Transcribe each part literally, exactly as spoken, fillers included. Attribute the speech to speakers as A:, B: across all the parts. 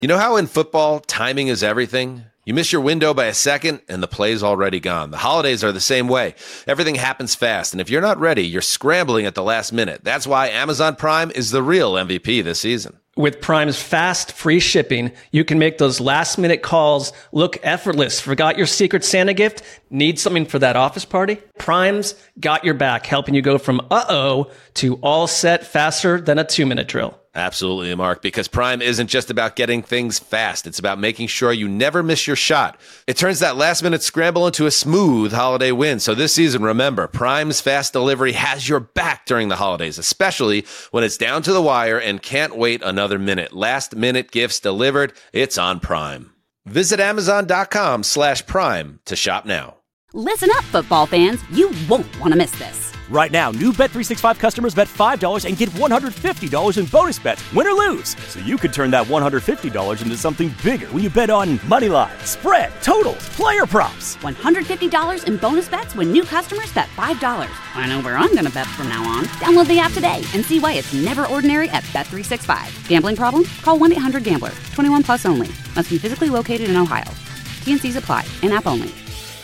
A: You know how in football, timing is everything? You miss your window by a second, and the play's already gone. The holidays are the same way. Everything happens fast, and if you're not ready, you're scrambling at the last minute. That's why Amazon Prime is the real M V P this season.
B: With Prime's fast, free shipping, you can make those last-minute calls look effortless. Forgot your Secret Santa gift? Need something for that office party? Prime's got your back, helping you go from uh-oh to all set faster than a two-minute drill.
A: Absolutely, Mark, because Prime isn't just about getting things fast. It's about making sure you never miss your shot. It turns that last-minute scramble into a smooth holiday win. So this season, remember, Prime's fast delivery has your back during the holidays, especially when it's down to the wire and can't wait another minute. Last-minute gifts delivered, it's on Prime. Visit Amazon.com slash Prime to shop now.
C: Listen up, football fans. You won't want to miss this.
D: Right now, new Bet three sixty-five customers bet five dollars and get one hundred fifty dollars in bonus bets, win or lose. So you could turn that one hundred fifty dollars into something bigger when you bet on money line, spread, totals, player props.
C: one hundred fifty dollars in bonus bets when new customers bet five dollars. I know where I'm going to bet from now on. Download the app today and see why it's never ordinary at Bet three sixty-five. Gambling problem? Call one eight hundred gambler. twenty-one plus only. Must be physically located in Ohio. T and C's apply. In-app only.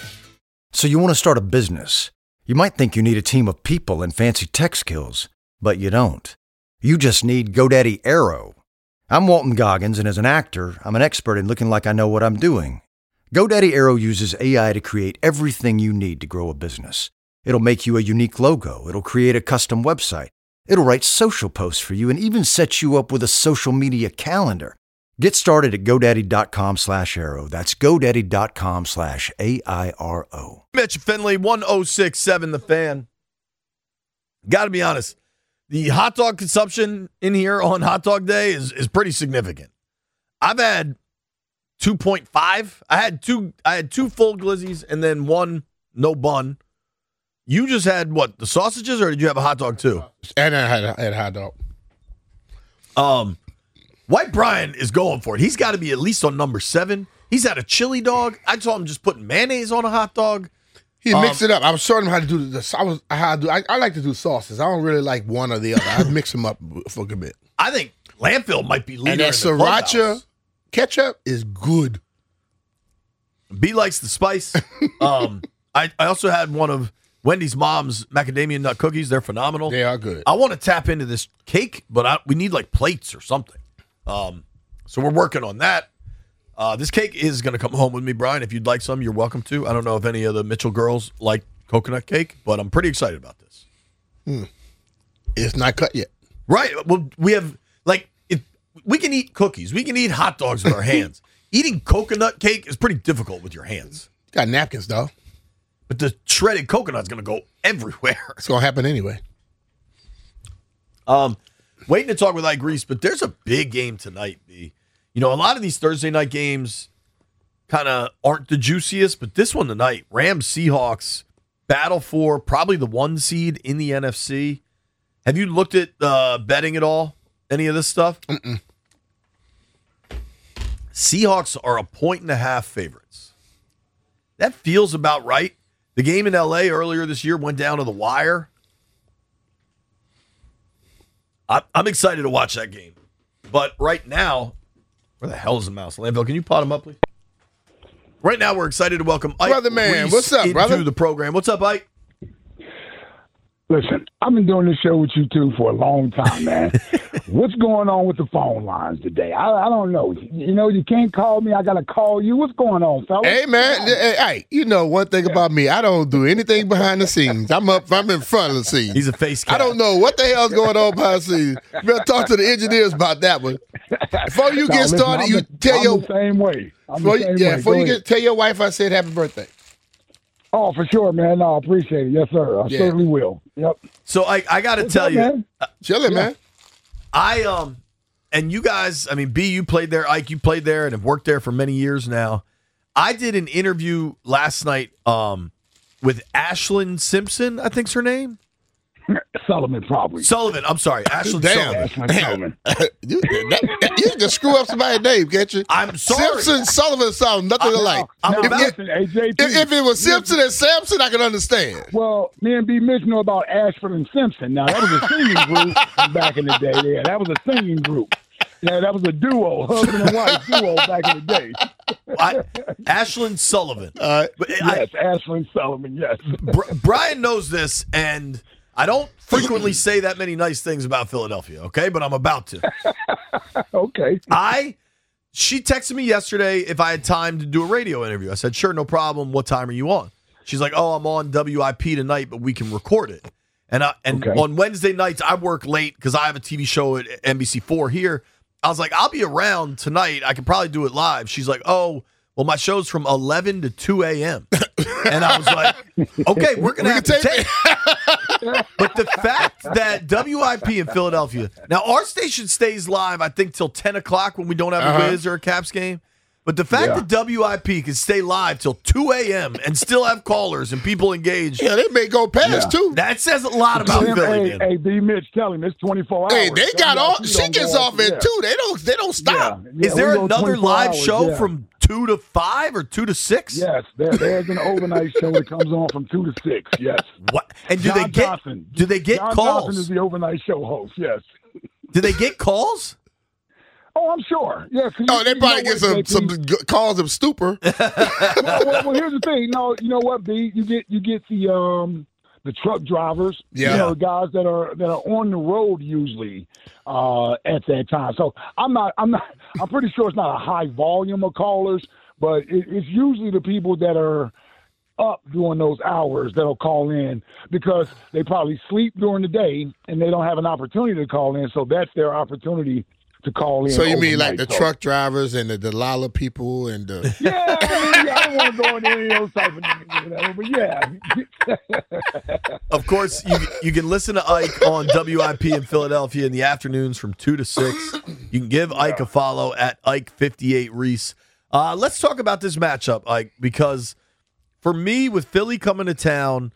E: So you want to start a business. You might think you need a team of people and fancy tech skills, but you don't. You just need GoDaddy Aero. I'm Walton Goggins, and as an actor, I'm an expert in looking like I know what I'm doing. GoDaddy Aero uses A I to create everything you need to grow a business. It'll make you a unique logo. It'll create a custom website. It'll write social posts for you and even set you up with a social media calendar. Get started at GoDaddy.com slash Aero. That's GoDaddy.com slash A I R O.
F: Mitch Finley, one oh six point seven The Fan. Got to be honest, the hot dog consumption in here on Hot Dog Day is, is pretty significant. I've had two point five. I had two I had two full glizzies and then one no bun. You just had, what, the sausages, or did you have a hot dog too?
G: And I had a, I had a hot dog.
F: Um... White Brian is going for it. He's got to be at least on number seven. He's had a chili dog. I saw him just putting mayonnaise on a hot dog.
G: He
F: um,
G: mixed it up. I was showing him how to do this. I was how to do. I, I like to do sauces. I don't really like one or the other. I mix them up for a good bit.
F: I think Landfill might be leader.
G: And that
F: in the
G: sriracha ketchup is good.
F: B likes the spice. um, I, I also had one of Wendy's mom's macadamia nut cookies. They're phenomenal.
G: They are good.
F: I want to tap into this cake, but I, we need like plates or something. Um, so we're working on that. Uh, this cake is going to come home with me, Brian. If you'd like some, you're welcome to. I don't know if any of the Mitchell girls like coconut cake, but I'm pretty excited about this.
G: Hmm. It's not cut yet.
F: Right. Well, we have, like, if we can eat cookies. We can eat hot dogs with our hands. Eating coconut cake is pretty difficult with your hands.
G: Got napkins, though.
F: But the shredded coconut's going to go everywhere.
G: It's going to happen anyway.
F: Um, waiting to talk with Ike Reese, but there's a big game tonight, B. You know, a lot of these Thursday night games kind of aren't the juiciest, but this one tonight, Rams Seahawks, battle for probably the one seed in the N F C. Have you looked at uh, betting at all? Any of this stuff?
G: Mm-mm.
F: Seahawks are a point and a half favorites. That feels about right. The game in L A earlier this year went down to the wire. I'm excited to watch that game. But right now, where the hell is the mouse? Landville, can you pot him up, please? Right now, we're excited to welcome Ike
G: Brother man,
F: Reese
G: what's up,
F: into
G: brother?
F: the program. What's up, Ike?
H: Listen, I've been doing this show with you two for a long time, man. What's going on with the phone lines today? I, I don't know. You know, you can't call me. I got to call you. What's going on, fellas?
G: Hey, man. Hey, hey, you know one thing about me. I don't do anything behind the scenes. I'm up. I'm in front of the scenes.
F: He's a face cat.
G: I don't know what the hell's going on behind the scenes. You better talk to the engineers about that one. Before you
H: No,
G: get
H: listen,
G: started,
H: I'm
G: you
H: the,
G: tell
H: I'm
G: your
H: the same way. I'm
G: before
H: the
G: you,
H: same
G: yeah.
H: way.
G: Before
H: Go
G: you
H: ahead.
G: get tell your wife I said happy birthday.
H: Oh, for sure, man. No, I appreciate it. Yes, sir. I
G: Yeah.
H: certainly will. Yep.
F: So I, I got to
H: What's
F: tell
H: up,
F: you,
H: man?
F: uh,
G: Chilling,
H: Yeah.
G: man.
F: I um, and you guys, I mean, B, you played there, Ike, you played there, and have worked there for many years now. I did an interview last night um with Ashlyn Simpson, I think's her name.
H: Sullivan, probably.
F: Sullivan, I'm sorry, Ashlyn
G: Damn.
F: Sullivan.
H: Ashlyn Sullivan.
G: you, that, you can screw up somebody's name, can't you?
F: I'm sorry.
G: Simpson, Sullivan sound nothing
F: I-
G: alike.
F: I'm
H: Now,
F: about-
H: listen, A J P.
G: If, if it was Simpson and Sampson, I could understand.
H: Well, me and B. Mitch know about Ashford and Simpson. Now, that was a singing group back in the day. Yeah, that was a singing group. Yeah, that was a duo, husband and wife duo back in the day.
F: I, Ashlyn Sullivan.
G: Uh,
F: But
H: Yes,
F: I,
H: Ashlyn Sullivan, yes.
F: Br- Brian knows this, and I don't frequently say that many nice things about Philadelphia, okay? But I'm about to.
H: Okay.
F: I, she texted me yesterday if I had time to do a radio interview. I said, sure, no problem. What time are you on? She's like, oh, I'm on W I P tonight, but we can record it. And I, and
H: Okay.
F: on Wednesday nights, I work late because I have a T V show at N B C four here. I was like, I'll be around tonight. I could probably do it live. She's like, oh, well, my show's from eleven to two a.m. And I was like, okay, we're going to have to
G: tape
F: take. But the fact that W I P in Philadelphia, now our station stays live, I think, till ten o'clock when we don't have a
G: Uh-huh.
F: Wiz or a Caps game. But the fact
H: Yeah.
F: that W I P can stay live till two a.m. and still have callers and people engaged,
G: Yeah, they may go past
H: Yeah.
G: too.
F: that says a lot about
H: Hey,
F: Philly,
H: hey,
F: man.
H: hey, B. Mitch, tell him it's twenty-four hours.
G: Hey, they got
H: W I
G: all.
H: P
G: She
H: don't
G: gets
H: go
G: off
H: yeah.
G: at two. They don't. They don't stop.
H: Yeah, yeah,
F: Is there
H: we go
F: another
H: twenty-four
F: live
H: hours,
F: show
H: yeah.
F: from two to five or two to six?
H: Yes, there, there's an overnight show that comes on from two to six. Yes.
F: What? And do
H: John
F: they get?
H: Johnson.
F: Do they get
H: John
F: calls?
H: Johnson is the overnight show host. Yes.
F: Do they get calls?
H: Oh, I'm sure. Yeah. 'cause
G: Oh,
H: you-
G: they
H: you
G: probably
H: know
G: get
H: what,
G: some
H: J P?
G: some g- calls of stupor.
H: well, well, well, here's the thing. No, you know what, B? You get you get the um the truck drivers.
G: Yeah.
H: You know, guys that are that are on the road usually uh, at that time. So I'm not I'm not I'm pretty sure it's not a high volume of callers, but it, it's usually the people that are up during those hours that'll call in because they probably sleep during the day and they don't have an opportunity to call in. So that's their opportunity to call in.
G: So you mean like
H: overnight.
G: the
H: So-
G: truck drivers and the Delilah people and the
H: Yeah, I, mean, yeah, I don't want to go into any of those type of things, or whatever, but yeah.
F: Of course, you you can listen to Ike on W I P in Philadelphia in the afternoons from two to six. You can give Ike a follow at Ike fifty-eight Reese. Uh, let's talk about this matchup, Ike, because for me, with Philly coming to town,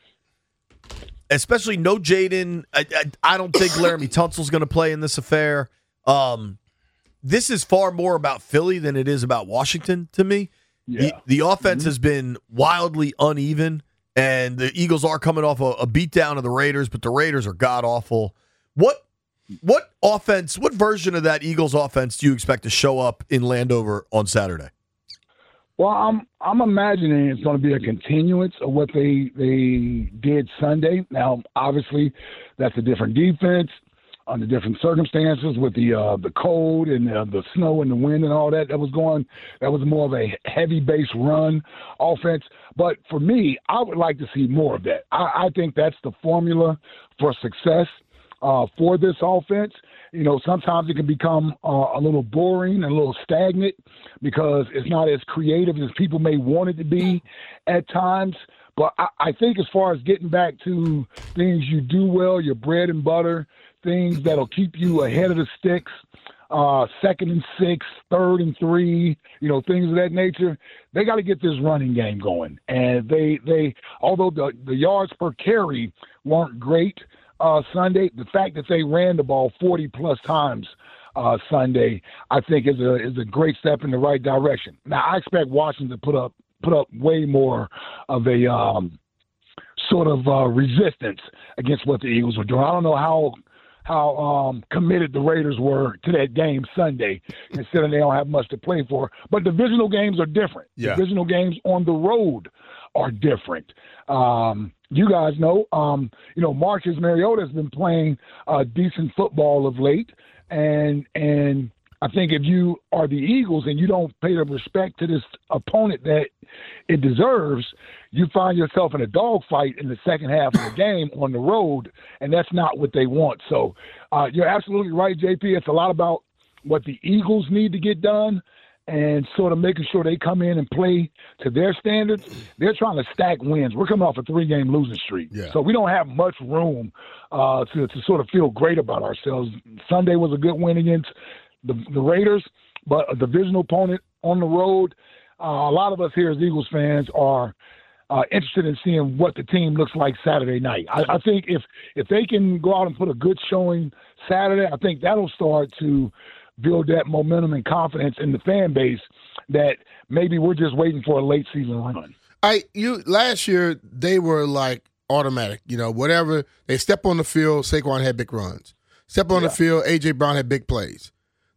F: especially no Jaden, I, I, I don't think Laramie Tunsil's going to play in this affair. Um, this is far more about Philly than it is about Washington to me.
H: Yeah.
F: The, the offense has been wildly uneven, and the Eagles are coming off a, a beatdown of the Raiders, but the Raiders are god-awful. What what offense, what version of that Eagles offense do you expect to show up in Landover on Saturday?
H: Well, I'm I'm imagining it's going to be a continuance of what they they did Sunday. Now, obviously, that's a different defense under different circumstances with the uh, the cold and uh, the snow and the wind and all that. That was going. That was more of a heavy base run offense. But for me, I would like to see more of that. I, I think that's the formula for success uh, for this offense. You know, sometimes it can become uh, a little boring and a little stagnant because it's not as creative as people may want it to be at times. But I, I think as far as getting back to things you do well, your bread and butter, things that'll keep you ahead of the sticks, uh, second and six, third and three, you know, things of that nature, they got to get this running game going. And they, they although the, the yards per carry weren't great, Uh, Sunday, the fact that they ran the ball forty plus times uh, Sunday, I think is a is a great step in the right direction. Now, I expect Washington to put up put up way more of a um, sort of uh, resistance against what the Eagles were doing. I don't know how how um, committed the Raiders were to that game Sunday, considering they don't have much to play for. But divisional games are different.
G: Yeah.
H: Divisional games on the road are different. Um, you guys know, um, you know, Marcus Mariota has been playing uh, decent football of late, and and I think if you are the Eagles and you don't pay the respect to this opponent that it deserves, you find yourself in a dogfight in the second half of the game on the road, and that's not what they want. So uh, you're absolutely right, J P. It's a lot about what the Eagles need to get done and sort of making sure they come in and play to their standards. They're trying to stack wins. We're coming off a three-game losing streak.
G: Yeah.
H: So we don't have much room uh, to, to sort of feel great about ourselves. Sunday was a good win against the, the Raiders, but a divisional opponent on the road. Uh, a lot of us here as Eagles fans are uh, interested in seeing what the team looks like Saturday night. I, I think if, if they can go out and put a good showing Saturday, I think that'll start to – build that momentum and confidence in the fan base that maybe we're just waiting for a late season run.
G: I you last year they were like automatic, you know, whatever they step on the field, Saquon had big runs. Step on
H: Yeah.
G: the field, A J Brown had big plays.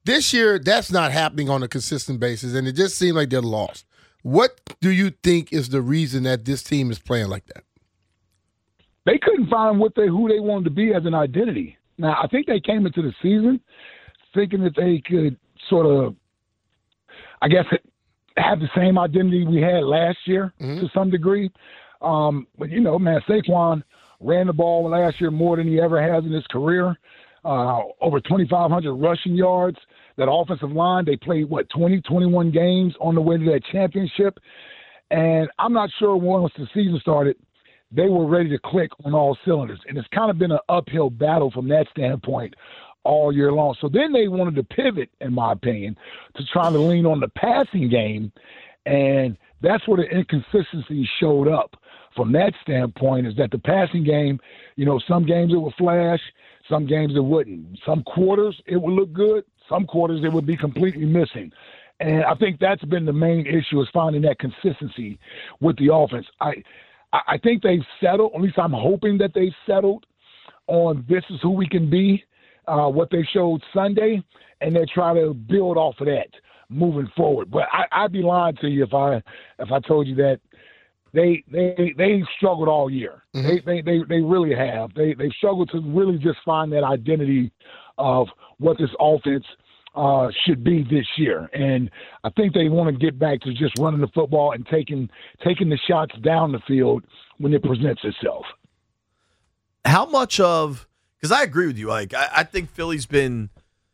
G: This year, that's not happening on a consistent basis, and it just seems like they're lost. What do you think is the reason that this team is playing like that?
H: They couldn't find what they who they wanted to be as an identity. Now, I think they came into the season thinking that they could sort of, I guess, have the same identity we had last year mm-hmm. to some degree. Um, but, you know, man, Saquon ran the ball last year more than he ever has in his career. Uh, over twenty-five hundred rushing yards. That offensive line, they played, what, twenty, twenty-one games on the way to that championship. And I'm not sure once the season started, they were ready to click on all cylinders. And it's kind of been an uphill battle from that standpoint all year long. So then they wanted to pivot, in my opinion, to try to lean on the passing game. And that's where the inconsistency showed up from that standpoint, is that the passing game, you know, some games it would flash, some games it wouldn't. Some quarters it would look good, some quarters it would be completely missing. And I think that's been the main issue, is finding that consistency with the offense. I I think they've settled, at least I'm hoping that they've settled on this is who we can be, uh, what they showed Sunday, and they try to build off of that moving forward. But I, I'd be lying to you if I if I told you that they they they struggled all year. Mm-hmm. They, they they they really have. They they struggled to really just find that identity of what this offense uh, should be this year. And I think they want to get back to just running the football and taking taking the shots down the field when it presents itself.
F: How much of – because I agree with you. Like I, I think Philly's been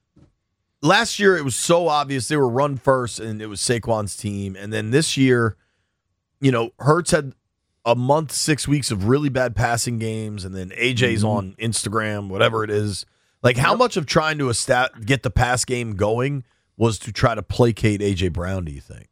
F: – last year it was so obvious they were run first and it was Saquon's team. And then this year, you know, Hurts had a month, six weeks of really bad passing games, and then A J's mm-hmm. on Instagram, whatever it is. Like, how much of trying to estat- get the pass game going was to try to placate A J Brown, do you think?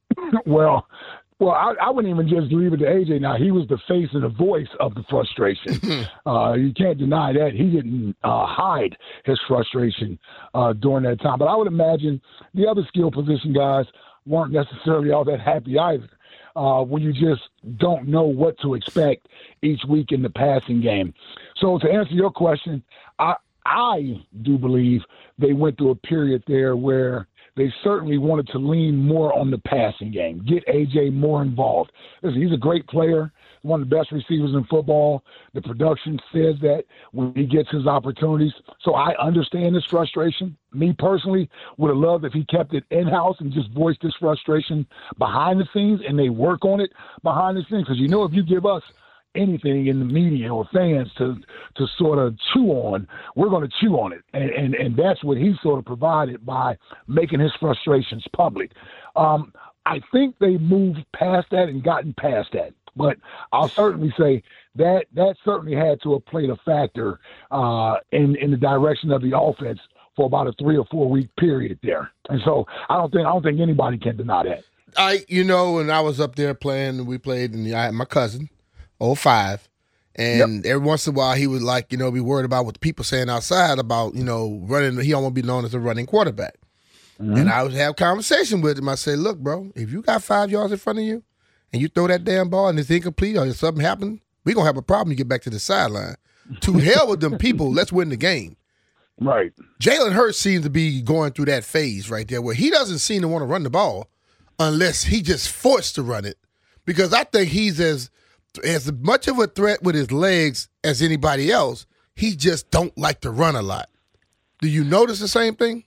H: Well, well, I, I wouldn't even just leave it to A J. Now, he was the face and the voice of the frustration. uh, you can't deny that. He didn't uh, hide his frustration uh, during that time. But I would imagine the other skill position guys weren't necessarily all that happy either. Uh, when you just don't know what to expect each week in the passing game. So to answer your question, I I do believe they went through a period there where they certainly wanted to lean more on the passing game, get A J more involved. Listen, he's a great player, one of the best receivers in football. The production says that when he gets his opportunities. So I understand this frustration. Me personally would have loved if he kept it in-house and just voiced this frustration behind the scenes, and they work on it behind the scenes. Because, you know, if you give us anything in the media or fans to to sort of chew on, we're going to chew on it. And, and and that's what he sort of provided by making his frustrations public. Um, I think they moved past that and gotten past that. But I'll certainly say that that certainly had to have played a factor uh, in, in the direction of the offense for about a three or four week period there. And so I don't think I don't think anybody can deny that.
G: I you know, when I was up there playing, we played, and I had my cousin, oh five, and yep. every once in a while he would, like, you know, be worried about what the people saying outside about, you know, running. He almost be known as a running quarterback. Mm-hmm. And I would have conversation with him. I say, look, bro, if you got five yards in front of you and you throw that damn ball and it's incomplete or if something happened, we're going to have a problem to get back to the sideline. To hell with them people. Let's win the game.
H: Right.
G: Jalen Hurts seems to be going through that phase right there where he doesn't seem to want to run the ball unless he just forced to run it, because I think he's as as much of a threat with his legs as anybody else. He just don't like to run a lot. Do you notice the same thing?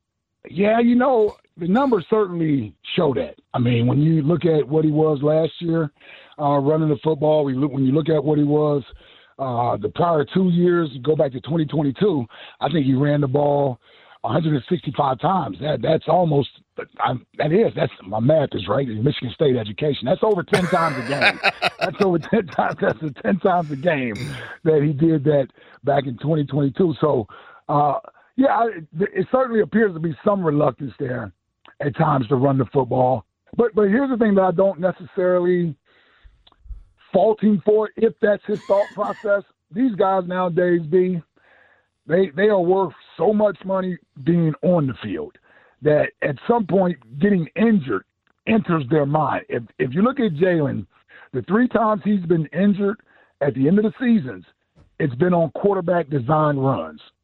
H: Yeah, you know, the numbers certainly show that. I mean, when you look at what he was last year uh, running the football, we look, when you look at what he was uh, the prior two years, go back to twenty twenty-two, I think he ran the ball one hundred sixty-five times. That That's almost I'm, – that is – that's my math is right. In Michigan State education. That's over ten times a game. That's over ten times. That's ten times a game that he did that back in twenty twenty-two. So, uh, yeah, it certainly appears to be some reluctance there at times to run the football. But but here's the thing that I don't necessarily fault him for, if that's his thought process. These guys nowadays, B, they they are worth so much money being on the field that at some point getting injured enters their mind. If if you look at Jalen, the three times he's been injured at the end of the seasons, it's been on quarterback design runs. Mm-hmm.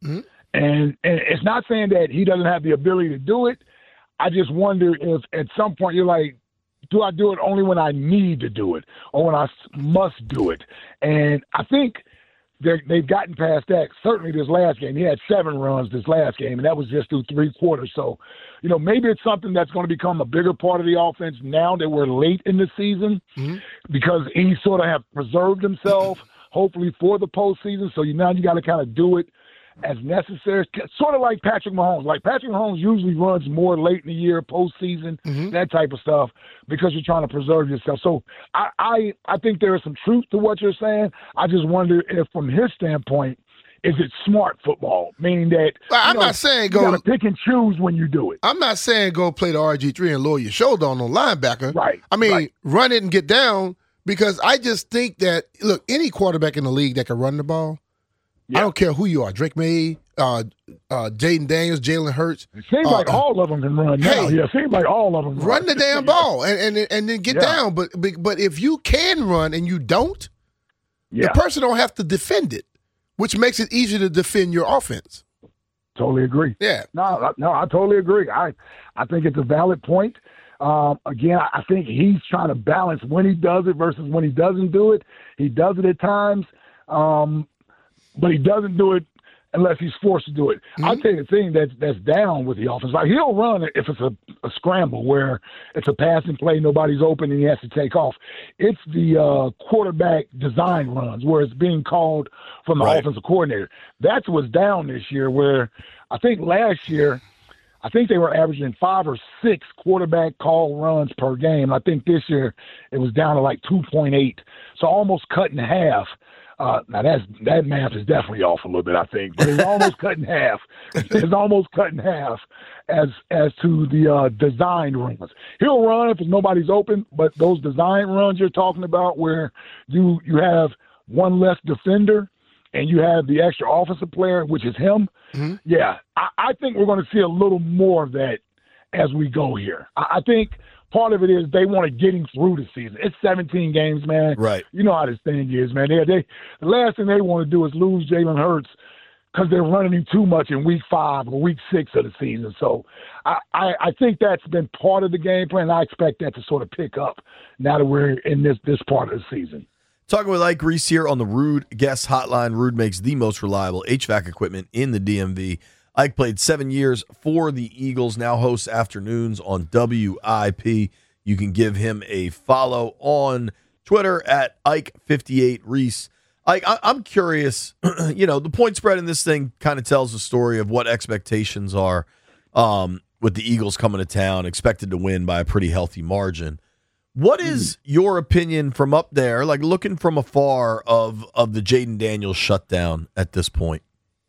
H: And, and it's not saying that he doesn't have the ability to do it. I just wonder if at some point you're like, do I do it only when I need to do it or when I must do it? And I think they've gotten past that. Certainly this last game, he had seven runs this last game, and that was just through three quarters. So, you know, maybe it's something that's going to become a bigger part of the offense now that we're late in the season mm-hmm. because he sort of have preserved himself, hopefully, for the postseason. So you now you got to kind of do it as necessary, sort of like Patrick Mahomes. Like Patrick Mahomes usually runs more late in the year, postseason, mm-hmm. that type of stuff, because you're trying to preserve yourself. So I, I, I think there is some truth to what you're saying. I just wonder if, from his standpoint, is it smart football? Meaning that
G: well, I'm
H: you know,
G: not saying go
H: to pick and choose when you do it.
G: I'm not saying go play the R G three and lower your shoulder on no linebacker.
H: Right.
G: I mean,
H: right.
G: run it and get down, because I just think that, look, any quarterback in the league that can run the ball, yeah. I don't care who you are, Drake May, uh, uh, Jaden Daniels, Jalen Hurts.
H: It seems uh, like all of them can run now. Hey, yeah, it seems like all of them
G: run. Run the damn ball and, and, and then get yeah. down. But but if you can run and you don't, yeah. the person don't have to defend it, which makes it easier to defend your offense.
H: Totally agree.
G: Yeah.
H: No, no, I totally agree. I, I think it's a valid point. Um, again, I think he's trying to balance when he does it versus when he doesn't do it. He does it at times. Um, but he doesn't do it unless he's forced to do it. Mm-hmm. I'll tell you the thing that's that's down with the offense. Like, he'll run it if it's a, a scramble where it's a passing play, nobody's open, and he has to take off. It's the uh, quarterback design runs where it's being called from the right. offensive coordinator. That's what's down this year, where I think last year, I think they were averaging five or six quarterback call runs per game. I think this year it was down to like two point eight, so almost cut in half. Uh, now that's that math is definitely off a little bit, I think, but it's almost cut in half. It's almost cut in half as as to the uh, design runs. He'll run if nobody's open, but those design runs you're talking about, where you you have one less defender and you have the extra offensive player, which is him. Mm-hmm. Yeah, I, I think we're going to see a little more of that as we go here. I, I think. Part of it is they want to get him through the season. It's seventeen games, man.
F: Right.
H: You know how this thing is, man. They, they, the last thing they want to do is lose Jalen Hurts because they're running him too much in week five or week six of the season. So I, I, I think that's been part of the game plan, and I expect that to sort of pick up now that we're in this, this part of the season.
F: Talking with Ike Reese here on the Ruud Guest Hotline. Ruud makes the most reliable H V A C equipment in the D M V. Ike played seven years for the Eagles, now hosts afternoons on W I P. You can give him a follow on Twitter at Ike fifty-eight Reese. Ike, I- I'm curious, you know, the point spread in this thing kind of tells the story of what expectations are um, with the Eagles coming to town, expected to win by a pretty healthy margin. What is your opinion from up there, like looking from afar, of, of the Jaden Daniels shutdown at this point?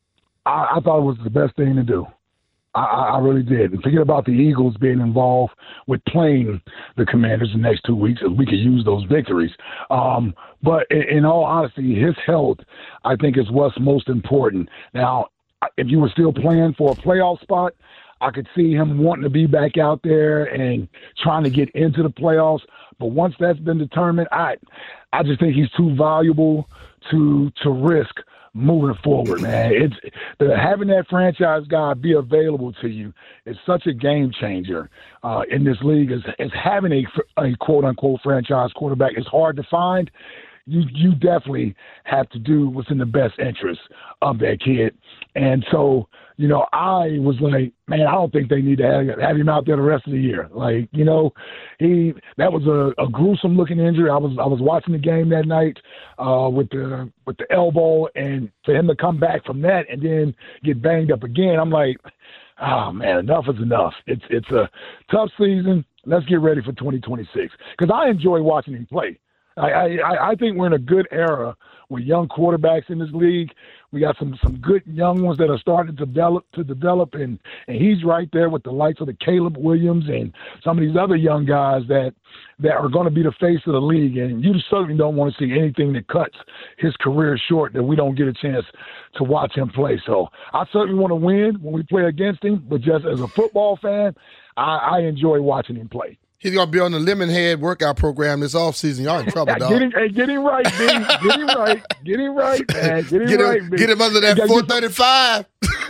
H: I, I thought it was the best thing to do. I, I really did. And thinking about the Eagles being involved with playing the Commanders the next two weeks, we could use those victories. Um, but in, in all honesty, his health, I think, is what's most important. Now, if you were still playing for a playoff spot, I could see him wanting to be back out there and trying to get into the playoffs. But once that's been determined, I, I just think he's too valuable to to risk moving forward, man. It's the, having that franchise guy be available to you is such a game changer uh, in this league. As, as having a, a quote unquote franchise quarterback is hard to find. You you definitely have to do what's in the best interest of that kid. And so, you know, I was like, man, I don't think they need to have, have him out there the rest of the year. Like, you know, he that was a, a gruesome looking injury. I was I was watching the game that night uh, with the with the elbow, and for him to come back from that and then get banged up again, I'm like, oh man, enough is enough. It's it's a tough season. Let's get ready for twenty twenty-six, because I enjoy watching him play. I, I, I think we're in a good era with young quarterbacks in this league. We got some, some good young ones that are starting to develop, to develop, and, and he's right there with the likes of the Caleb Williams and some of these other young guys that that are going to be the face of the league. And you certainly don't want to see anything that cuts his career short, that we don't get a chance to watch him play. So I certainly want to win when we play against him, but just as a football fan, I, I enjoy watching him play.
G: He's going to be on the Lemonhead workout program this offseason. Y'all in trouble, dog.
H: Get him, hey, get him right, B. Get him right. Get him right, man. Get him
G: get
H: right,
G: him,
H: B.
G: Get him under that four thirty-five.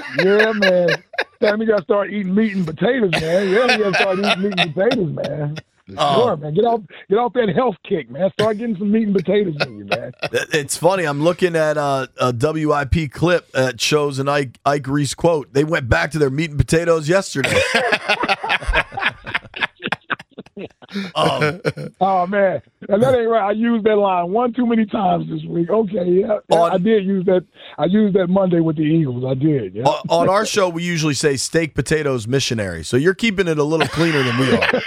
H: Yeah, man. Damn, you gotta start eating meat and potatoes, man. Yeah, you gotta start eating meat and potatoes, man.
F: Oh.
H: Sure, man. Get off, get off that health kick, man. Start getting some meat and potatoes in you, man.
F: It's funny. I'm looking at a, a W I P clip that shows an Ike, Ike Reese quote. They went back to their meat and potatoes yesterday. um,
H: oh, man. And that ain't right. I used that line one too many times this week. Okay, yeah.
F: On,
H: I did use that. I used that Monday with the Eagles. I did. Yeah.
F: On, on our show, we usually say steak, potatoes, missionary. So you're keeping it a little cleaner than we are.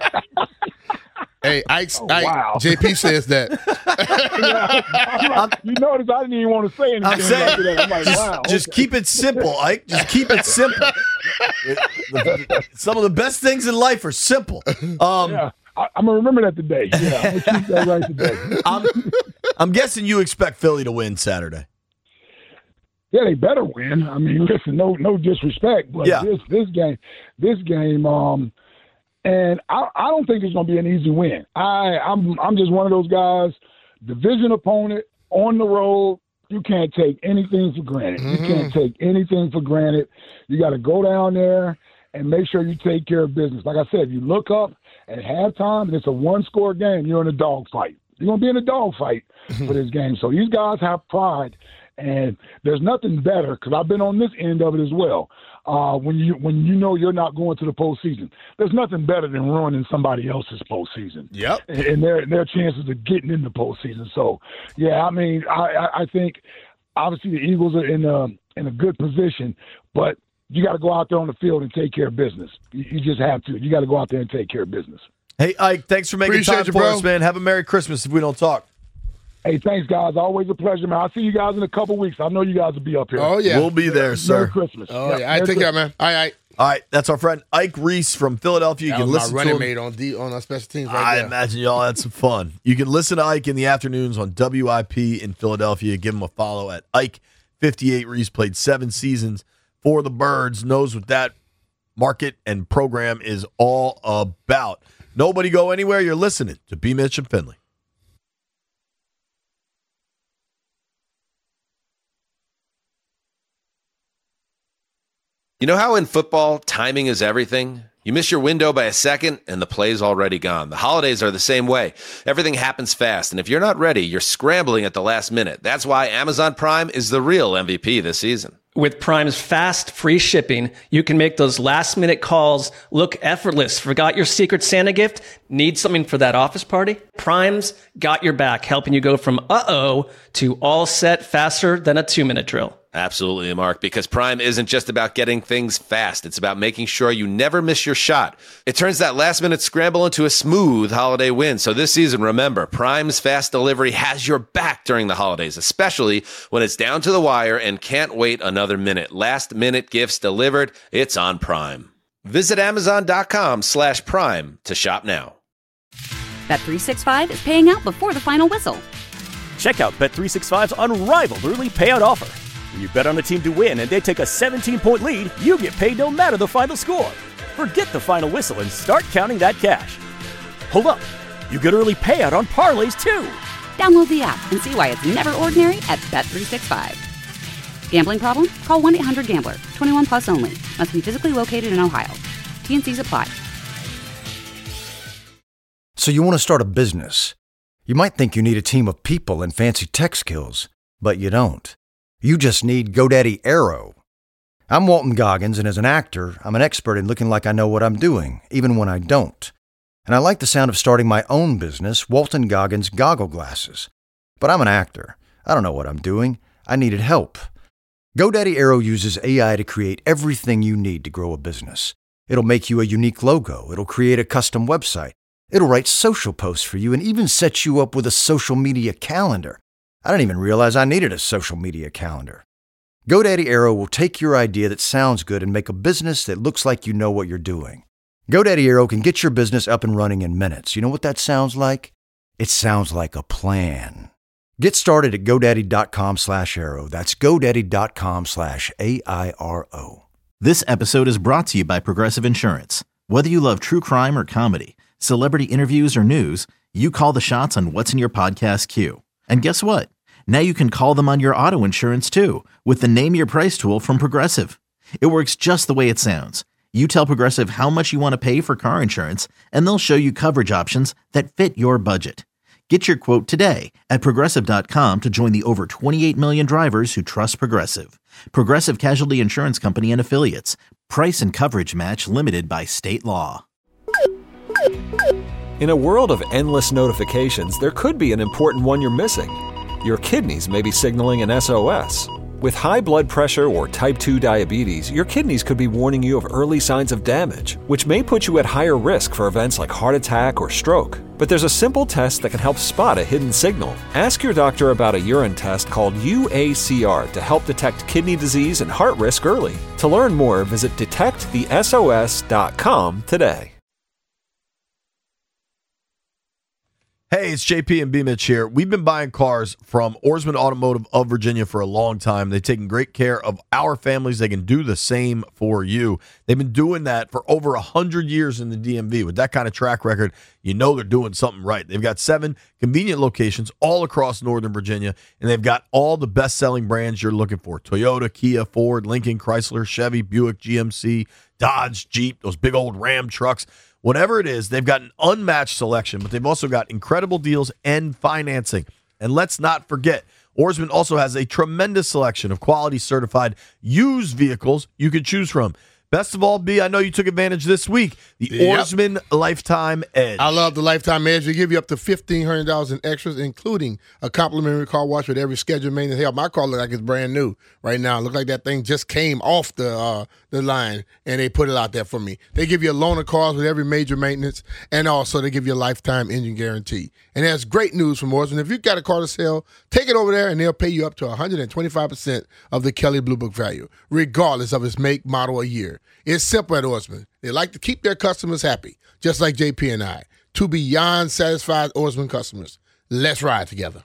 G: Hey, Ike's,
H: oh,
G: Ike,
H: wow.
G: J P says that.
H: yeah, like, you notice I didn't even want to say anything.
F: I'm saying,
H: after that. I'm like,
F: just,
H: wow,
F: just
H: okay.
F: keep it simple, Ike. Just keep it simple. Some of the best things in life are simple. Um,
H: yeah, I, I'm gonna remember that today. Yeah, I'm gonna keep that right today.
F: I'm, I'm guessing you expect Philly to win Saturday.
H: Yeah, they better win. I mean, listen, no, no disrespect, but
F: yeah.
H: this, this game, this game, um. And I, I don't think it's going to be an easy win. I, I'm I'm just one of those guys, division opponent, on the road. You can't take anything for granted. Mm-hmm. You can't take anything for granted. You got to go down there and make sure you take care of business. Like I said, if you look up at halftime and it's a one-score game, you're in a dogfight. You're going to be in a dogfight for this game. So these guys have pride, and there's nothing better, because I've been on this end of it as well. Uh, when you when you know you're not going to the postseason, there's nothing better than ruining somebody else's postseason.
G: Yep.
H: And, and their their chances of getting in the postseason. So, yeah, I mean, I, I, I think obviously the Eagles are in a in a good position, but you got to go out there on the field and take care of business. You, you just have to. You got to go out there and take care of business.
F: Hey, Ike, thanks for making
G: Appreciate
F: time
G: you,
F: for
G: bro.
F: us, man. Have a Merry Christmas if we don't talk.
H: Hey, thanks, guys. Always a pleasure, man. I'll see you guys in a couple weeks. I know you guys will be up here.
G: Oh, yeah.
F: We'll be there, sir.
H: Merry Christmas.
G: Oh,
H: yeah.
G: yeah. All right, take care, man. All right.
F: All right, that's our friend Ike Reese from Philadelphia. You
G: That
F: can
G: was
F: listen
G: my
F: to
G: running
F: him.
G: mate on D on our special teams right
F: I
G: there.
F: imagine y'all had some fun. You can listen to Ike in the afternoons on W I P in Philadelphia. Give him a follow at Ike fifty-eight. Reese played seven seasons for the Birds, knows what that market and program is all about. Nobody go anywhere. You're listening to B. Mitch and Finley.
A: You know how in football, timing is everything? You miss your window by a second, and the play's already gone. The holidays are the same way. Everything happens fast, and if you're not ready, you're scrambling at the last minute. That's why Amazon Prime is the real M V P this season.
B: With Prime's fast, free shipping, you can make those last-minute calls look effortless. Forgot your Secret Santa gift? Need something for that office party? Prime's got your back, helping you go from uh-oh to all set faster than a two-minute drill.
A: Absolutely, Mark, because Prime isn't just about getting things fast. It's about making sure you never miss your shot. It turns that last-minute scramble into a smooth holiday win. So this season, remember, Prime's fast delivery has your back during the holidays, especially when it's down to the wire and can't wait another minute. Last-minute gifts delivered. It's on Prime. Visit Amazon.com slash Prime to shop now.
C: Bet three sixty-five is paying out before the final whistle.
D: Check out Bet three sixty-five's unrivaled early payout offer. When you bet on a team to win and they take a seventeen-point lead, you get paid no matter the final score. Forget the final whistle and start counting that cash. Hold up. You get early payout on parlays, too.
C: Download the app and see why it's never ordinary at Bet three sixty-five. Gambling problem? Call one eight hundred gambler. twenty-one plus only. Must be physically located in Ohio. T and C's apply.
E: So you want to start a business. You might think you need a team of people and fancy tech skills, but you don't. You just need GoDaddy Aero. I'm Walton Goggins, and as an actor, I'm an expert in looking like I know what I'm doing, even when I don't. And I like the sound of starting my own business, Walton Goggins Goggle Glasses. But I'm an actor. I don't know what I'm doing. I needed help. GoDaddy Aero uses A I to create everything you need to grow a business. It'll make you a unique logo. It'll create a custom website. It'll write social posts for you and even set you up with a social media calendar. I didn't even realize I needed a social media calendar. GoDaddy Aero will take your idea that sounds good and make a business that looks like you know what you're doing. GoDaddy Aero can get your business up and running in minutes. You know what that sounds like? It sounds like a plan. Get started at GoDaddy.com slash Aero. That's GoDaddy.com slash A I R O.
I: This episode is brought to you by Progressive Insurance. Whether you love true crime or comedy, celebrity interviews or news, you call the shots on what's in your podcast queue. And guess what? Now you can call them on your auto insurance too with the Name Your Price tool from Progressive. It works just the way it sounds. You tell Progressive how much you want to pay for car insurance, and they'll show you coverage options that fit your budget. Get your quote today at Progressive dot com to join the over twenty-eight million drivers who trust Progressive. Progressive Casualty Insurance Company and Affiliates. Price and coverage match limited by state law.
J: In a world of endless notifications, there could be an important one you're missing. Your kidneys may be signaling an S O S. With high blood pressure or type two diabetes, your kidneys could be warning you of early signs of damage, which may put you at higher risk for events like heart attack or stroke. But there's a simple test that can help spot a hidden signal. Ask your doctor about a urine test called U A C R to help detect kidney disease and heart risk early. To learn more, visit detect the S O S dot com today.
F: Hey, it's J P and B. Mitch here. We've been buying cars from Oarsman Automotive of Virginia for a long time. They've taken great care of our families. They can do the same for you. They've been doing that for over one hundred years in the D M V. With that kind of track record, you know they're doing something right. They've got seven convenient locations all across Northern Virginia, and they've got all the best-selling brands you're looking for. Toyota, Kia, Ford, Lincoln, Chrysler, Chevy, Buick, G M C, Dodge, Jeep, those big old Ram trucks. Whatever it is, they've got an unmatched selection, but they've also got incredible deals and financing. And let's not forget, Oarsman also has a tremendous selection of quality certified used vehicles you could choose from. Best of all, B, I know you took advantage this week. The
G: Yep.
F: Oarsman Lifetime Edge.
G: I love the Lifetime Edge. They give you up to fifteen hundred dollars in extras, including a complimentary car wash with every scheduled maintenance. Hell, my car looks like it's brand new right now. It looks like that thing just came off the uh, the line, and they put it out there for me. They give you a loan of cars with every major maintenance, and also they give you a lifetime engine guarantee. And that's great news from Oarsman. If you've got a car to sell, take it over there, and they'll pay you up to one hundred twenty-five percent of the Kelley Blue Book value, regardless of its make, model, or year. It's simple at Oarsman. They like to keep their customers happy, just like J P and I. Two beyond satisfied Oarsman customers. Let's ride together.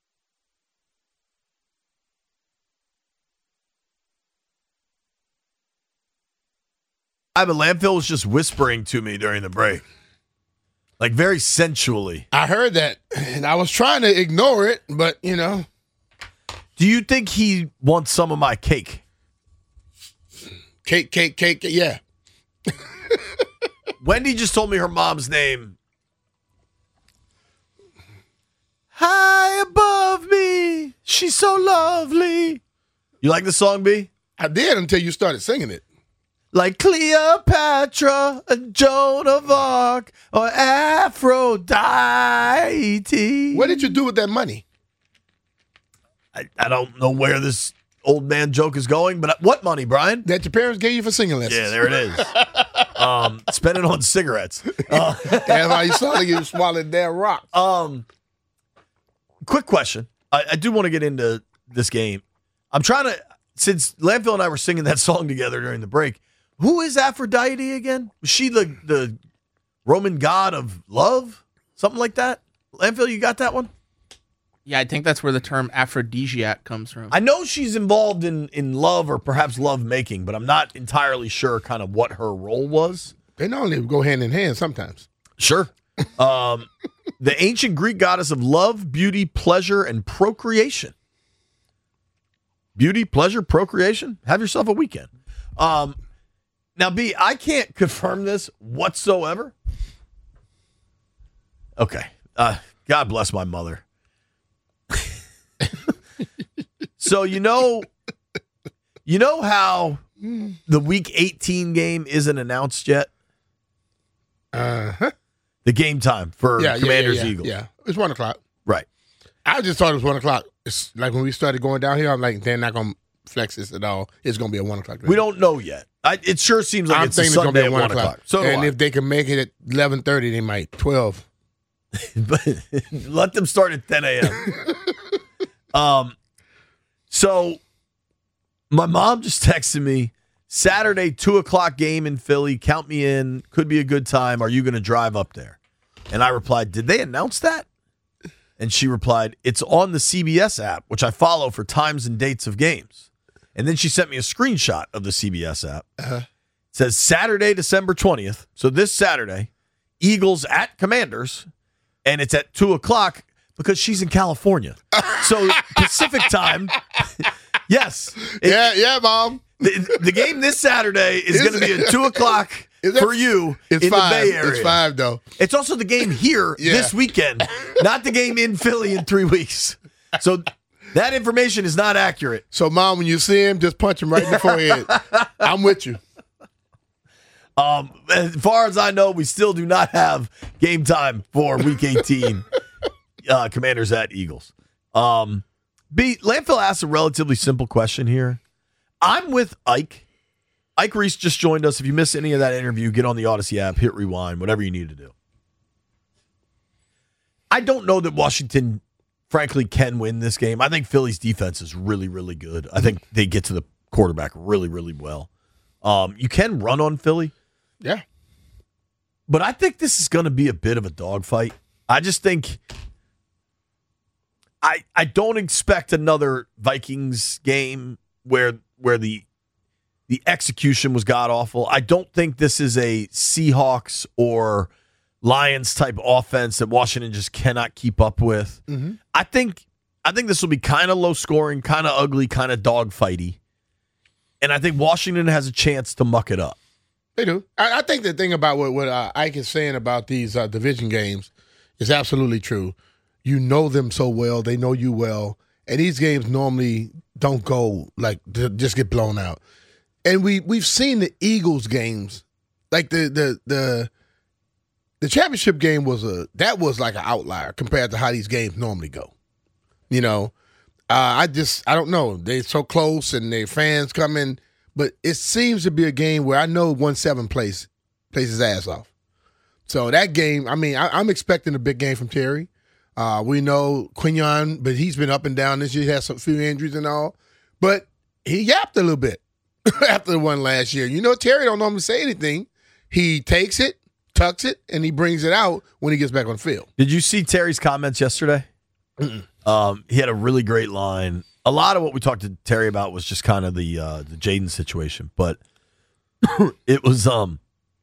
F: I but Landfill was just whispering to me during the break. Like very sensually.
G: I heard that, and I was trying to ignore it, but, you know.
F: Do you think he wants some of my cake?
G: Cake, cake, cake, yeah.
F: Wendy just told me her mom's name. High above me, she's so lovely. You like the song, B?
G: I did until you started singing it.
F: Like Cleopatra, Joan of Arc, or Aphrodite.
G: What did you do with that money?
F: I, I don't know where this old man joke is going, but what money, Brian?
G: That your parents gave you for singing lessons.
F: Yeah, there it is. um, spend it on cigarettes. Uh,
G: That's why you sound like you swallowed damn rock.
F: Um, quick question. I, I do want to get into this game. I'm trying to, since Landfill and I were singing that song together during the break, who is Aphrodite again? Was she the, the Roman god of love? Something like that? Landfill, you got that one?
K: Yeah, I think that's where the term aphrodisiac comes from.
F: I know she's involved in, in love or perhaps love making, but I'm not entirely sure kind of what her role was.
G: They normally go hand in hand sometimes.
F: Sure. Um, the ancient Greek goddess of love, beauty, pleasure, and procreation. Beauty, pleasure, procreation. Have yourself a weekend. Um, now, B, I can't confirm this whatsoever. Okay. Uh, God bless my mother. So, you know, you know how the week eighteen game isn't announced yet?
G: Uh-huh.
F: The game time for
G: Yeah, yeah,
F: Commanders
G: yeah, yeah,
F: Eagles.
G: Yeah, it's one o'clock.
F: Right.
G: I just thought it was one o'clock. It's like when we started going down here, I'm like, they're not going to flex this at all. It's going to be at one o'clock.
F: We don't know yet. I, it sure seems like
G: I'm
F: it's a
G: thinking it's going to
F: Sunday
G: be
F: at
G: at
F: one o'clock. So do
G: and
F: I.
G: if they can make it at eleven thirty, they might. twelve.
F: But let them start at ten a.m. um, so my mom just texted me, Saturday, two o'clock game in Philly. Count me in. Could be a good time. Are you going to drive up there? And I replied, did they announce that? And she replied, it's on the C B S app, which I follow for times and dates of games. And then she sent me a screenshot of the C B S app. Uh-huh. It says Saturday, December twentieth. So this Saturday, Eagles at Commanders. And it's at two o'clock because she's in California. So Pacific time. Yes. It,
G: yeah, yeah, Mom.
F: the, the game this Saturday is going to be at two o'clock
G: that,
F: for you
G: it's
F: in
G: five.
F: the Bay Area.
G: It's five, though.
F: It's also the game here
G: yeah.
F: this weekend, not the game in Philly in three weeks. So that information is not accurate.
G: So, Mom, when you see him, just punch him right in the forehead. I'm with you.
F: Um, as far as I know, we still do not have game time for Week eighteen. uh, Commanders at Eagles. Um, B, Landfill asked a relatively simple question here. I'm with Ike. Ike Reese just joined us. If you missed any of that interview, get on the Odyssey app, hit rewind, whatever you need to do. I don't know that Washington, frankly, can win this game. I think Philly's defense is really, really good. I think they get to the quarterback really, really well. Um, you can run on Philly.
G: Yeah.
F: But I think this is going to be a bit of a dogfight. I just think I I don't expect another Vikings game where where the the execution was god awful. I don't think this is a Seahawks or Lions type offense that Washington just cannot keep up with.
G: Mm-hmm.
F: I think I think this will be kind of low scoring, kind of ugly, kind of dogfighty. And I think Washington has a chance to muck it up.
G: They do. I, I think the thing about what, what uh, Ike is saying about these uh, division games is absolutely true. You know them so well. They know you well. And these games normally don't go like to just get blown out. And we, we've seen the Eagles games. Like the the the the championship game was a that was like an outlier compared to how these games normally go. You know, uh, I just I don't know. They're so close and their fans come in. But it seems to be a game where I know one seven plays plays his ass off. So that game, I mean, I, I'm expecting a big game from Terry. Uh, we know Quinion, but he's been up and down this year. He has some few injuries and all. But he yapped a little bit after the one last year. You know, Terry don't normally say anything. He takes it, tucks it, and he brings it out when he gets back on the field.
F: Did you see Terry's comments yesterday? Um, he had a really great line. A lot of what we talked to Terry about was just kind of the uh, the Jaden situation, but it was um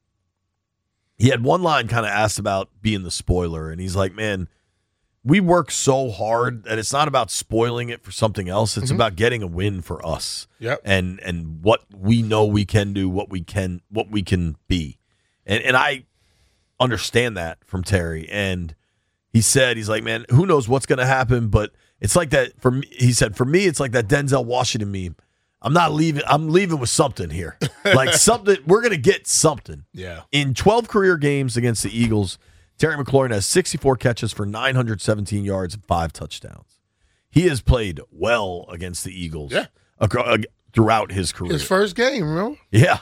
F: he had one line kind of asked about being the spoiler, and he's like, "Man, we work so hard that it's not about spoiling it for something else. It's mm-hmm. about getting a win for us,
G: yep.
F: and and what we know we can do, what we can what we can be." And and I understand that from Terry, and he said he's like, "Man, who knows what's going to happen, but." It's like that for me. He said, for me, it's like that Denzel Washington meme. I'm not leaving. I'm leaving with something here. Like something. We're going to get something.
G: Yeah.
F: In twelve career games against the Eagles, Terry McLaurin has sixty-four catches for nine hundred seventeen yards and five touchdowns. He has played well against the Eagles
G: yeah.
F: ac- throughout his career.
G: His first game, remember?
F: Yeah.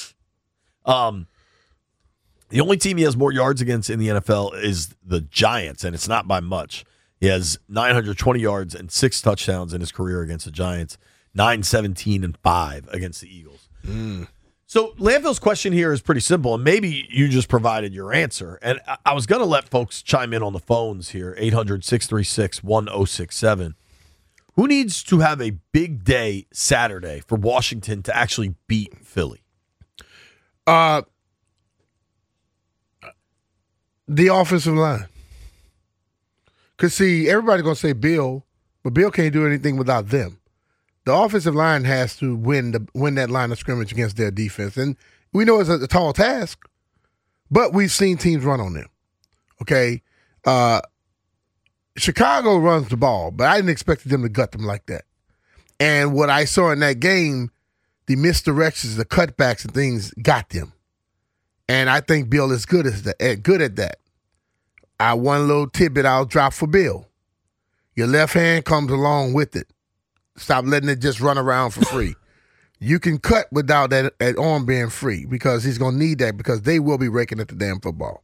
F: Um, the only team he has more yards against in the N F L is the Giants, and it's not by much. He has nine hundred twenty yards and six touchdowns in his career against the Giants, nine seventeen and five against the Eagles.
G: Mm.
F: So Landfill's question here is pretty simple, and maybe you just provided your answer. And I, I was going to let folks chime in on the phones here, eight hundred, six three six, one oh six seven. Who needs to have a big day Saturday for Washington to actually beat Philly?
G: Uh, the offensive line. Because, see, everybody's going to say Bill, but Bill can't do anything without them. The offensive line has to win the win that line of scrimmage against their defense. And we know it's a, a tall task, but we've seen teams run on them. Okay? Uh, Chicago runs the ball, but I didn't expect them to gut them like that. And what I saw in that game, the misdirections, the cutbacks and things got them. And I think Bill is good at that. Good at that. I one little tidbit I'll drop for Bill. Your left hand comes along with it. Stop letting it just run around for free. You can cut without that, that arm being free because he's going to need that because they will be raking at the damn football.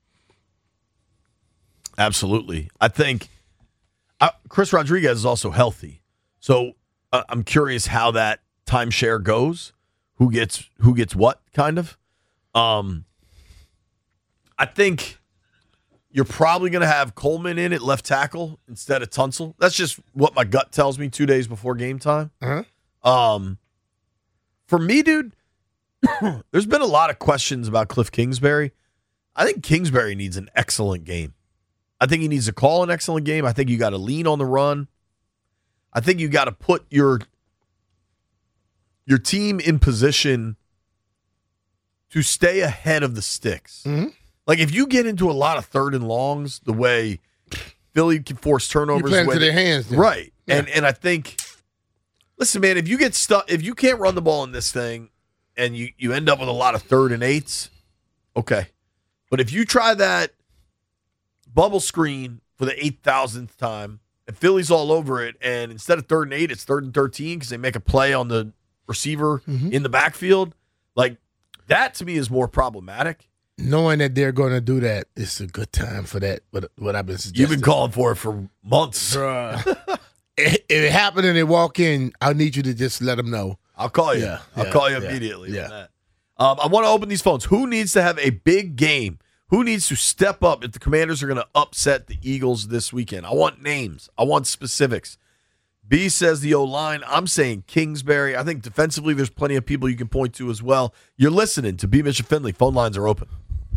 F: Absolutely. I think uh, Chris Rodriguez is also healthy. So uh, I'm curious how that timeshare goes. Who gets who gets what, kind of. Um, I think you're probably going to have Coleman in at left tackle instead of Tunsil. That's just what my gut tells me two days before game time.
G: Uh-huh.
F: Um, for me, dude, there's been a lot of questions about Cliff Kingsbury. I think Kingsbury needs an excellent game. I think he needs to call an excellent game. I think you got to lean on the run. I think you got to put your your team in position to stay ahead of the sticks.
G: Mm-hmm.
F: Like if you get into a lot of third and longs, the way Philly can force turnovers,
G: You're playing
F: the way
G: to their
F: they-
G: hands, then.
F: right?
G: Yeah.
F: And and I think, listen, man, if you get stuck, if you can't run the ball in this thing, and you you end up with a lot of third and eights, okay. But if you try that bubble screen for the eight thousandth time, and Philly's all over it, and instead of third and eight, it's third and thirteen because they make a play on the receiver
G: Mm-hmm.
F: in the backfield, like that to me is more problematic.
G: Knowing that they're going to do that, it's a good time for that. What, what I've been suggesting.
F: You've been calling for it for months.
G: Bruh. if if it happened and they walk in, I need you to just let them know.
F: I'll call you.
G: Yeah,
F: I'll
G: yeah,
F: call you
G: yeah,
F: immediately
G: yeah.
F: on that. Um, I want to open these phones. Who needs to have a big game? Who needs to step up if the Commanders are going to upset the Eagles this weekend? I want names. I want specifics. B says the O-line. I'm saying Kingsbury. I think defensively there's plenty of people you can point to as well. You're listening to B. Mitch and Finley. Phone lines are open.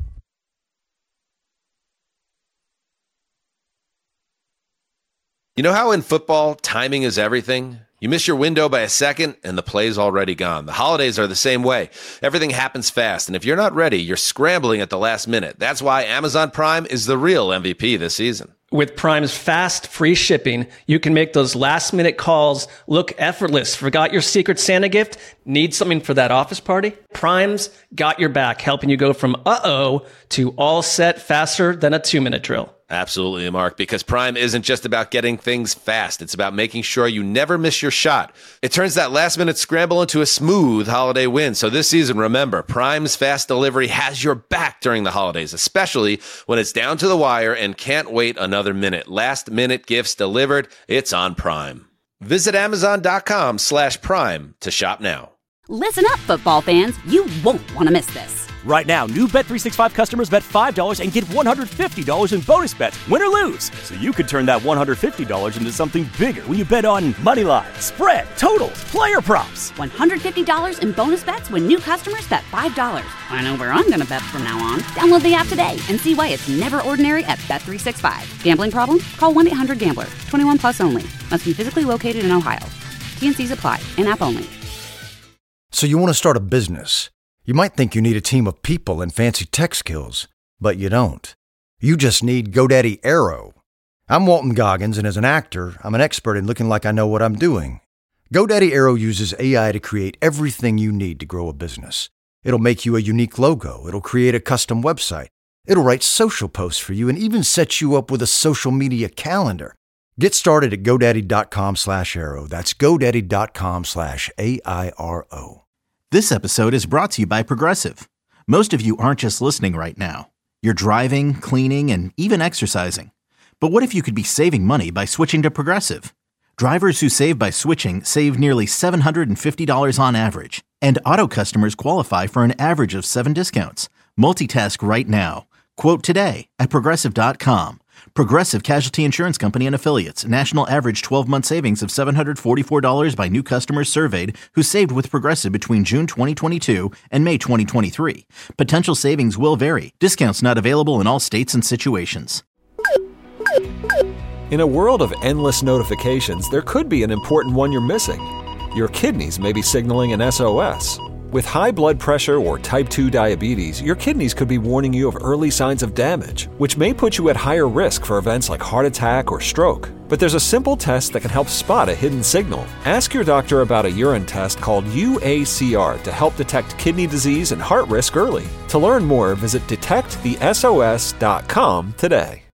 A: You know how in football, timing is everything? You miss your window by a second, and the play's already gone. The holidays are the same way. Everything happens fast, and if you're not ready, you're scrambling at the last minute. That's why Amazon Prime is the real M V P this season.
B: With Prime's fast, free shipping, you can make those last-minute calls look effortless. Forgot your Secret Santa gift? Need something for that office party? Prime's got your back, helping you go from uh-oh to all set faster than a two-minute drill.
A: Absolutely, Mark, because Prime isn't just about getting things fast. It's about making sure you never miss your shot. It turns that last-minute scramble into a smooth holiday win. So this season, remember, Prime's fast delivery has your back during the holidays, especially when it's down to the wire and can't wait another minute. Last-minute gifts delivered, it's on Prime. Visit Amazon.com slash Prime to shop now.
C: Listen up, football fans. You won't want to miss this.
D: Right now, new Bet three sixty-five customers bet five dollars and get one hundred fifty dollars in bonus bets, win or lose. So you could turn that one hundred fifty dollars into something bigger when you bet on money line, spread, totals, player props.
C: one hundred fifty dollars in bonus bets when new customers bet five dollars. I know where I'm going to bet from now on. Download the app today and see why it's never ordinary at Bet three sixty-five. Gambling problem? Call one eight hundred gambler. twenty-one plus only. Must be physically located in Ohio. T N Cs apply. In-app only.
E: So you want to start a business. You might think you need a team of people and fancy tech skills, but you don't. You just need GoDaddy Aero. I'm Walton Goggins, and as an actor, I'm an expert in looking like I know what I'm doing. GoDaddy Aero uses A I to create everything you need to grow a business. It'll make you a unique logo. It'll create a custom website. It'll write social posts for you and even set you up with a social media calendar. Get started at GoDaddy.com slash Aero. That's GoDaddy.com slash A I R O.
I: This episode is brought to you by Progressive. Most of you aren't just listening right now. You're driving, cleaning, and even exercising. But what if you could be saving money by switching to Progressive? Drivers who save by switching save nearly seven hundred fifty dollars on average. And auto customers qualify for an average of seven discounts. Multitask right now. Quote today at Progressive dot com. Progressive Casualty Insurance Company and Affiliates. National average twelve-month savings of seven hundred forty-four dollars by new customers surveyed who saved with Progressive between June twenty twenty-two and May twenty twenty-three. Potential savings will vary. Discounts not available in all states and situations.
J: In a world of endless notifications, there could be an important one you're missing. Your kidneys may be signaling an S O S. With high blood pressure or type two diabetes, your kidneys could be warning you of early signs of damage, which may put you at higher risk for events like heart attack or stroke. But there's a simple test that can help spot a hidden signal. Ask your doctor about a urine test called U A C R to help detect kidney disease and heart risk early. To learn more, visit detect the S O S dot com today.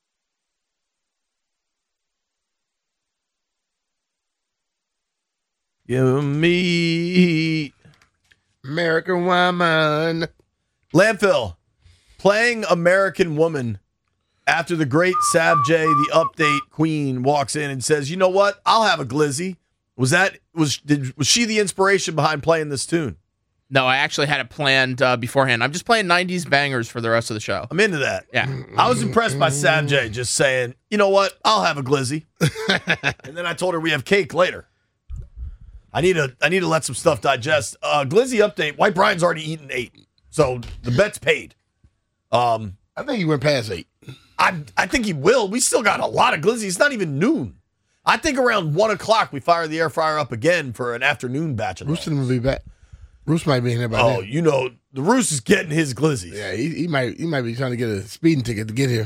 F: Give me
G: American Woman.
F: Landfill playing American Woman after the great Sav J, the update queen, walks in and says, "You know what? I'll have a glizzy." Was that was did, was she the inspiration behind playing this tune?
K: No, I actually had it planned uh, beforehand. I'm just playing nineties bangers for the rest of the show.
F: I'm into that.
K: Yeah.
F: I was impressed by Sav J just saying, "You know what? I'll have a glizzy." And then I told her we have cake later. I need to I need to let some stuff digest. Uh, glizzy update. White Brian's already eaten eight, so the bet's paid. Um,
G: I think he went past eight.
F: I I think he will. We still got a lot of glizzy. It's not even noon. I think around one o'clock we fire the air fryer up again for an afternoon batch of
G: Roos will be back. Roos might be in there by
F: Oh,
G: then.
F: you know, the Roos is getting his glizzies.
G: Yeah, he, he might he might be trying to get a speeding ticket to get here.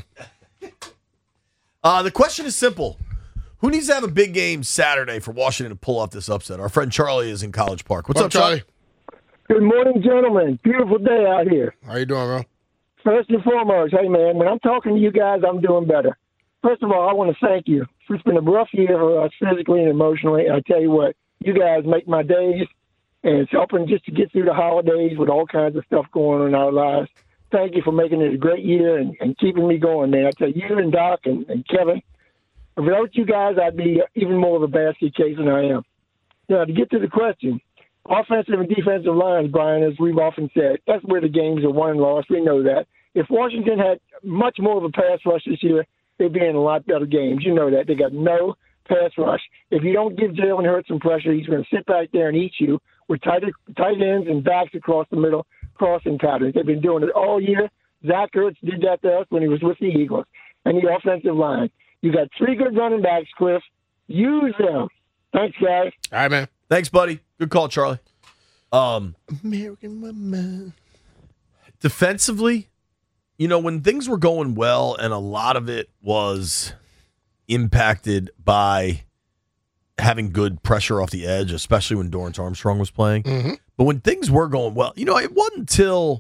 F: Uh, the question is simple. Who needs to have a big game Saturday for Washington to pull off this upset? Our friend Charlie is in College Park. What's
G: What
F: up, Charlie?
L: Good morning, gentlemen. Beautiful day out here.
G: How you doing, bro?
L: First and foremost, hey, man, when I'm talking to you guys, I'm doing better. First of all, I want to thank you. It's been a rough year for us physically and emotionally. I tell you what, you guys make my days, and it's helping just to get through the holidays with all kinds of stuff going on in our lives. Thank you for making it a great year and, and keeping me going, man. I tell you, you and Doc and, and Kevin, without you guys, I'd be even more of a basket case than I am. Now, to get to the question, offensive and defensive lines, Brian, as we've often said, that's where the games are won and lost. We know that. If Washington had much more of a pass rush this year, they'd be in a lot better games. You know that. They got no pass rush. If you don't give Jalen Hurts some pressure, he's going to sit back there and eat you with tight, tight ends and backs across the middle, crossing patterns. They've been doing it all year. Zach Ertz did that to us when he was with the Eagles. And the offensive line. You got three good running backs, Cliff. Use them. Thanks, guys.
G: All right, man.
F: Thanks, buddy. Good call, Charlie. Um,
G: American woman.
F: Defensively, you know, when things were going well and a lot of it was impacted by having good pressure off the edge, especially when Dorrance Armstrong was playing.
G: Mm-hmm.
F: But when things were going well, you know, it wasn't until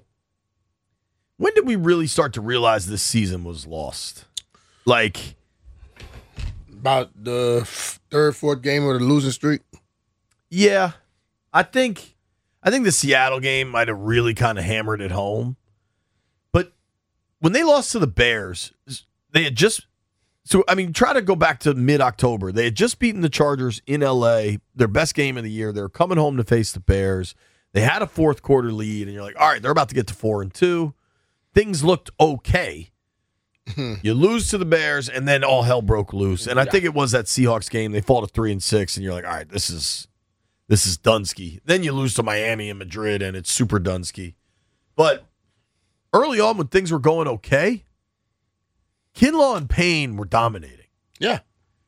F: when did we really start to realize this season was lost? Like
G: about the third, fourth game of the losing streak.
F: Yeah, I think I think the Seattle game might have really kind of hammered it home. But when they lost to the Bears, they had just so I mean, try to go back to mid-October. They had just beaten the Chargers in L A, their best game of the year. They're coming home to face the Bears. They had a fourth quarter lead, and you're like, all right, they're about to get to four and two. Things looked okay. You lose to the Bears, and then all hell broke loose. And I think it was that Seahawks game. They fall to three and six, and you're like, all right, this is this is Dunsky. Then you lose to Miami and Madrid, and it's super Dunsky. But early on, when things were going okay, Kinlaw and Payne were dominating.
G: Yeah.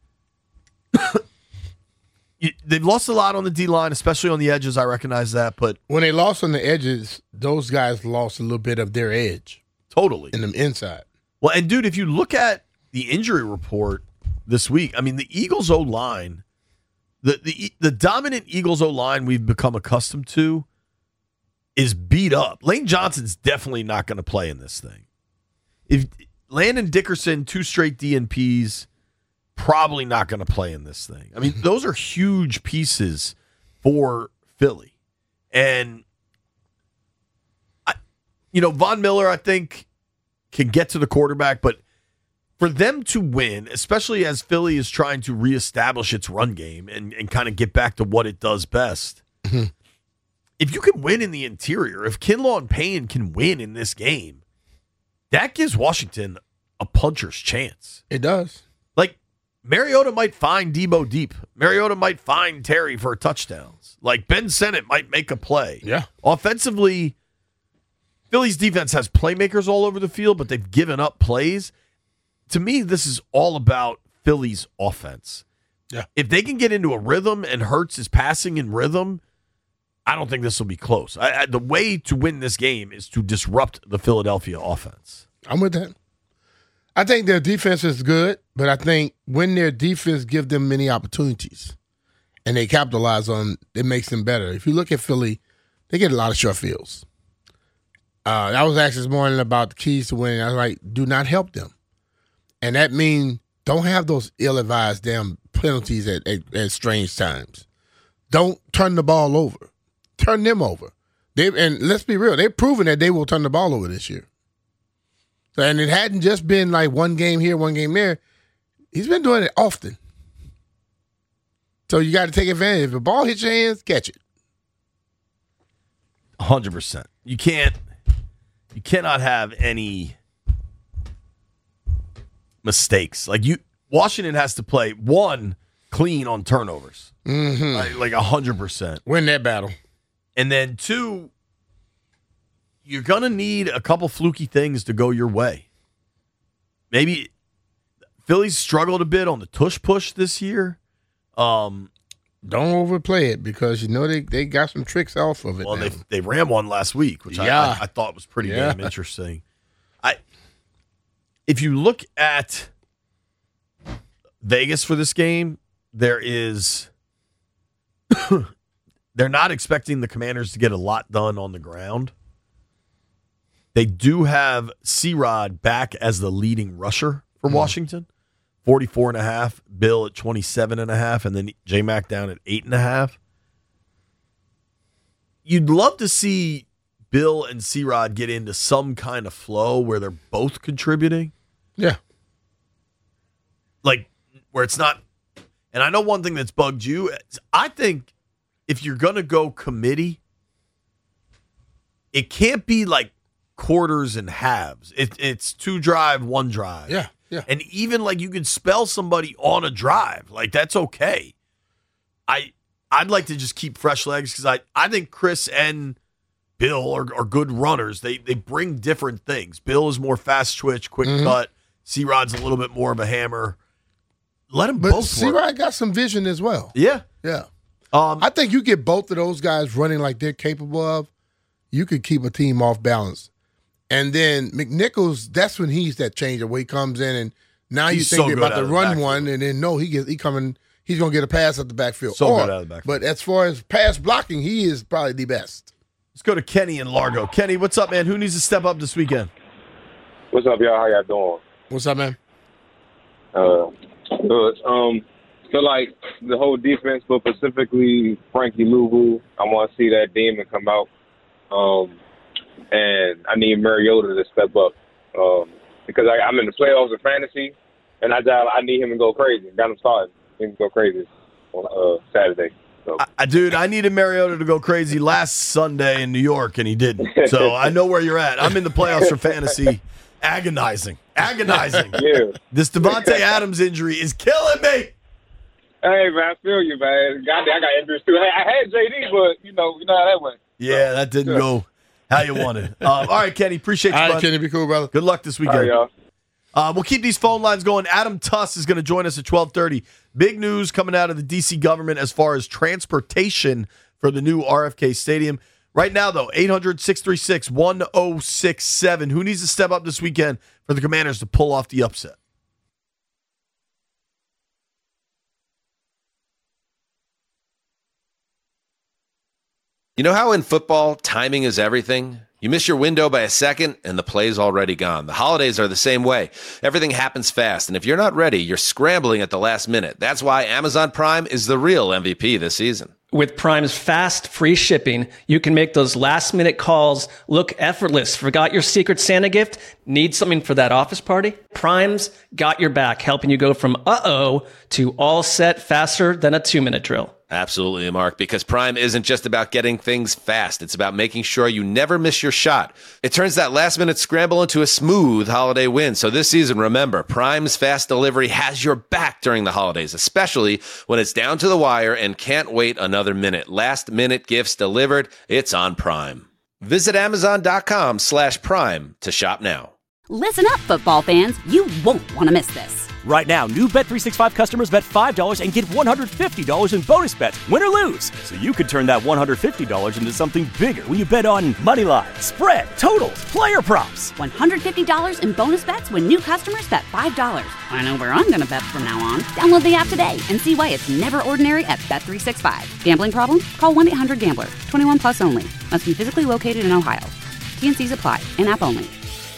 F: you, they've lost a lot on the D-line, especially on the edges. I recognize that. But
G: when they lost on the edges, those guys lost a little bit of their edge.
F: Totally.
G: In the inside.
F: Well, and dude, if you look at the injury report this week, I mean, the Eagles O-line, the the the dominant Eagles O-line we've become accustomed to is beat up. Lane Johnson's definitely not going to play in this thing. If Landon Dickerson, two straight D N Ps, probably not going to play in this thing. I mean, those are huge pieces for Philly. And, I, you know, Von Miller, I think, can get to the quarterback, but for them to win, especially as Philly is trying to reestablish its run game and, and kind of get back to what it does best, if you can win in the interior, if Kinlaw and Payne can win in this game, that gives Washington a puncher's chance.
G: It does.
F: Like, Mariota might find Debo deep. Mariota might find Terry for touchdowns. Like, Ben Sennett might make a play.
G: Yeah.
F: Offensively, Philly's defense has playmakers all over the field, but they've given up plays. To me, this is all about Philly's offense.
G: Yeah.
F: If they can get into a rhythm and Hurts is passing in rhythm, I don't think this will be close. I, I, the way to win this game is to disrupt the Philadelphia offense.
G: I'm with that. I think their defense is good, but I think when their defense gives them many opportunities and they capitalize on, it makes them better. If you look at Philly, they get a lot of short fields. Uh, I was asked this morning about the keys to winning. I was like, do not help them. And that means don't have those ill-advised damn penalties at, at, at strange times. Don't turn the ball over. Turn them over. They and let's be real, they've proven that they will turn the ball over this year. So, and it hadn't just been like one game here, one game there. He's been doing it often. So you got to take advantage. If the ball hits your hands, catch it.
F: one hundred percent. You can't, you cannot have any mistakes. Like you, Washington has to play one clean on turnovers,
G: Mm-hmm.
F: like a hundred percent.
G: Win that battle,
F: and then two, you're gonna need a couple fluky things to go your way. Maybe Phillies struggled a bit on the tush push this year. Um,
G: Don't overplay it because you know they, they got some tricks off of it.
F: Well,
G: now.
F: they they ran one last week, which
G: Yeah.
F: I, I, I thought was pretty
G: Yeah.
F: damn interesting. I if you look at Vegas for this game, there is they're not expecting the Commanders to get a lot done on the ground. They do have C-Rod back as the leading rusher for Washington. forty-four and a half, Bill at twenty-seven and a half, and then J-Mac down at eight and a half. You'd love to see Bill and C-Rod get into some kind of flow where they're both contributing.
G: Yeah.
F: Like, where it's not, and I know one thing that's bugged you, I think if you're going to go committee, it can't be like quarters and halves. It, it's two drive, one drive.
G: Yeah. Yeah.
F: And even like you can spell somebody on a drive. Like that's okay. I I'd like to just keep fresh legs because I, I think Chris and Bill are, are good runners. They they bring different things. Bill is more fast twitch, quick
G: Mhm.
F: cut. C-Rod's a little bit more of a hammer. Let them
G: But
F: both
G: C-Rod
F: work.
G: got some vision as well.
F: Yeah.
G: Yeah.
F: Um,
G: I think you get both of those guys running like they're capable of, you could keep a team off balance. And then McNichols, that's when he's that changer where he comes in and now you
F: He's
G: think
F: so
G: they're
F: good
G: about
F: out
G: to
F: of the
G: run
F: backfield.
G: one, and then no, he gets he coming, he's gonna get a pass at the backfield.
F: So
G: Or-
F: good out of the backfield.
G: But as far as pass blocking, he is probably the best.
F: Let's go to Kenny in Largo. Kenny, what's up, man? Who needs to step up this weekend?
M: What's up, y'all? How y'all doing?
G: What's up, man?
M: Uh, good. Um, feel like the whole defense, but specifically Frankie Louvu, I want to see that demon come out. Um, and I need Mariota to step up um, because I, I'm in the playoffs of fantasy, and I I need him to go crazy. Got him started. He can go crazy on uh, Saturday. So.
F: I, dude, I needed Mariota to go crazy last Sunday in New York, and he didn't. So I know where you're at. I'm in the playoffs for fantasy. Agonizing. Agonizing.
M: Yeah.
F: This Devontae Adams injury is killing me.
M: Hey, man, I feel you, man. God, I got injuries, too. Hey, I had J D, but, you know, you know how that went.
F: Yeah, that didn't go how you wanted. Um, all right, Kenny, appreciate you,
G: All right,
F: bud.
G: Kenny, be cool, brother.
F: Good luck this weekend.
M: All right, y'all.
F: Uh, we'll keep these phone lines going. Adam Tuss is going to join us at twelve thirty. Big news coming out of the D C government as far as transportation for the new R F K Stadium. Right now, though, eight hundred, six three six, one oh six seven. Who needs to step up this weekend for the Commanders to pull off the upset?
A: You know how in football, timing is everything? You miss your window by a second, and the play's already gone. The holidays are the same way. Everything happens fast, and if you're not ready, you're scrambling at the last minute. That's why Amazon Prime is the real M V P this season.
B: With Prime's fast, free shipping, you can make those last-minute calls look effortless. Forgot your Secret Santa gift? Need something for that office party? Prime's got your back, helping you go from uh-oh to all set faster than a two-minute drill.
A: Absolutely, Mark, because Prime isn't just about getting things fast. It's about making sure you never miss your shot. It turns that last-minute scramble into a smooth holiday win. So this season, remember, Prime's fast delivery has your back during the holidays, especially when it's down to the wire and can't wait another minute. Last-minute gifts delivered. It's on Prime. Visit Amazon.com slash Prime to shop now.
C: Listen up, football fans. You won't want to miss this.
D: Right now, new Bet three sixty-five customers bet five dollars and get one hundred fifty dollars in bonus bets, win or lose. So you could turn that one hundred fifty dollars into something bigger when you bet on money line, spread, totals, player props.
C: one hundred fifty dollars in bonus bets when new customers bet five dollars. I know where I'm going to bet from now on. Download the app today and see why it's never ordinary at Bet three sixty-five. Gambling problem? Call one eight hundred gambler. twenty-one plus only. Must be physically located in Ohio. T and C's apply. In-app only.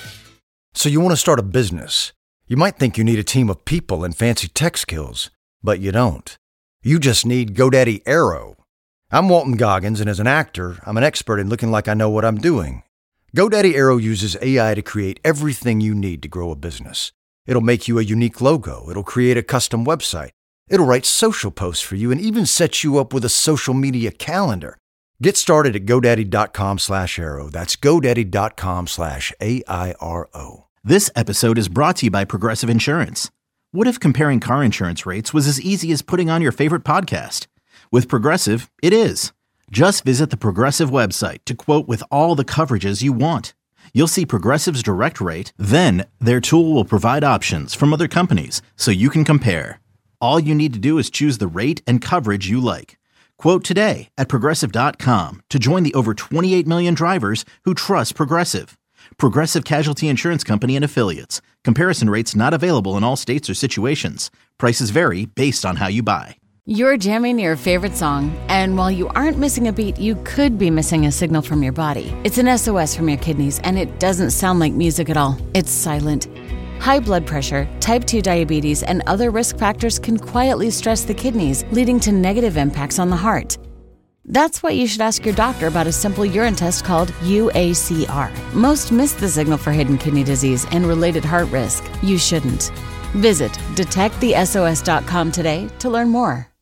E: So you want to start a business. You might think you need a team of people and fancy tech skills, but you don't. You just need GoDaddy Aero. I'm Walton Goggins, and as an actor, I'm an expert in looking like I know what I'm doing. GoDaddy Aero uses A I to create everything you need to grow a business. It'll make you a unique logo. It'll create a custom website. It'll write social posts for you and even set you up with a social media calendar. Get started at GoDaddy.com slash Aero. That's GoDaddy.com slash A I R O.
I: This episode is brought to you by Progressive Insurance. What if comparing car insurance rates was as easy as putting on your favorite podcast? With Progressive, it is. Just visit the Progressive website to quote with all the coverages you want. You'll see Progressive's direct rate, then their tool will provide options from other companies so you can compare. All you need to do is choose the rate and coverage you like. Quote today at Progressive dot com to join the over twenty-eight million drivers who trust Progressive. Progressive Casualty Insurance Company and Affiliates. Comparison rates not available in all states or situations. Prices vary based on how you buy.
N: You're jamming your favorite song, and while you aren't missing a beat, you could be missing a signal from your body. It's an S O S from your kidneys, and it doesn't sound like music at all. It's silent. High blood pressure, type two diabetes, and other risk factors can quietly stress the kidneys, leading to negative impacts on the heart. That's why you should ask your doctor about a simple urine test called U A C R. Most miss the signal for hidden kidney disease and related heart risk. You shouldn't. Visit detect the S O S dot com today to learn more.